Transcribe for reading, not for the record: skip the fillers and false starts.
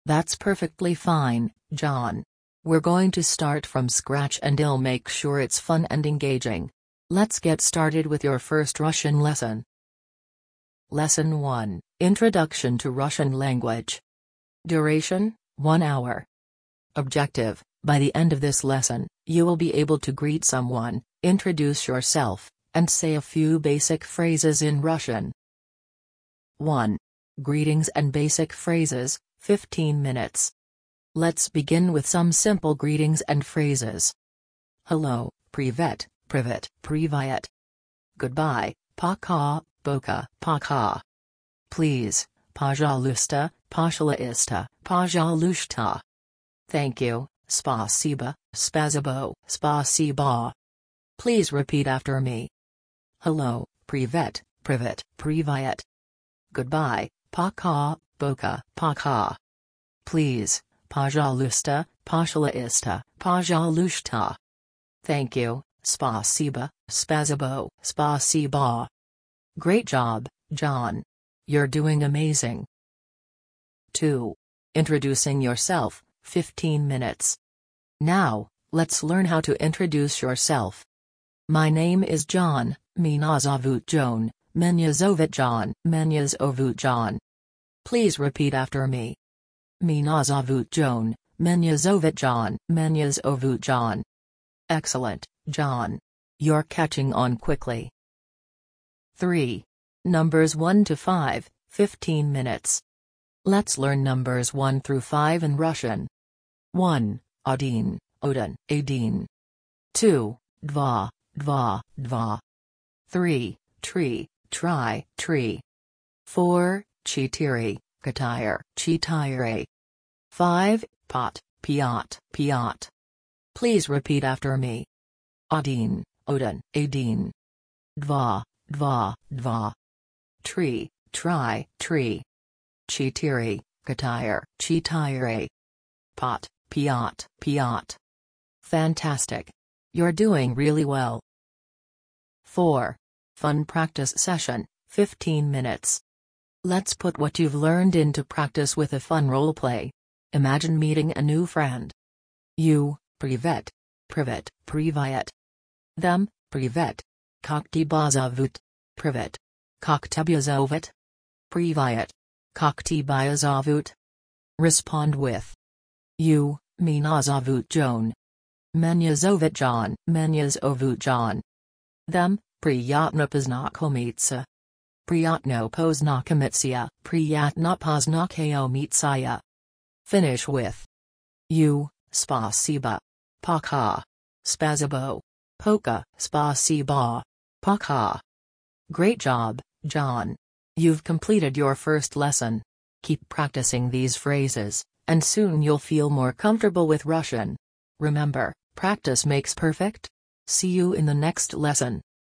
That's perfectly fine, John. We're going to start from scratch and I'll make sure it's fun and engaging. Let's get started with your first Russian lesson. Lesson 1, Introduction to Russian Language. Duration, 1 hour. Objective, by the end of this lesson, you will be able to greet someone, introduce yourself, and say a few basic phrases in Russian. 1. Greetings and basic phrases, 15 minutes. Let's begin with some simple greetings and phrases. Hello, privet, privet, privyet. Goodbye, пока, boka, пока. Please, пожалуйста, пожалуйста, пожалуйста. Thank you, спасибо, спасибо, спасибо. Please repeat after me. Hello, privet, privet, privyet. Goodbye, пока, boka, пока. Please, пожалуйста, пожалуйста, пожалуйста. Thank you, спасибо, спасибо, спасибо. Great job, John. You're doing amazing. 2. Introducing yourself, 15 minutes. Now, let's learn how to introduce yourself. My name is John, меня зовут John, меня зовут John, меня зовут John. Please repeat after me. Меня зовут John, меня зовут John, меня зовут John. Excellent, John. You're catching on quickly. 3. Numbers 1 to 5, 15 minutes. Let's learn numbers 1 through 5 in Russian. 1. Один, один, один. 2. Два, два, два. 3. Tree, try, tree. 4. Четыре, четыре, четыре. 5. Pot, piot, piot. Please repeat after me. Один, один, один. Два, два, два. Tree, try, tree. Четыре, четыре, четыре. Pot, piot, piot. Fantastic. You're doing really well. 4. Fun practice session, 15 minutes. Let's put what you've learned into practice with a fun role play. Imagine meeting a new friend. You, privet, privet, privyet. Them, privet. Как тебя зовут? Privet. Как тебя зовут? Privyet. Как тебя зовут? Respond with. You, меня зовут John. Меня зовут John, меня зовут John. Them, приятно познакомиться. Приятно познакомиться, приятно познакомиться. Finish with. You, спасибо. Пока. Спасибо. Пока, спасибо. Пока. Great job, John. You've completed your first lesson. Keep practicing these phrases, and soon you'll feel more comfortable with Russian. Remember, practice makes perfect. See you in the next lesson.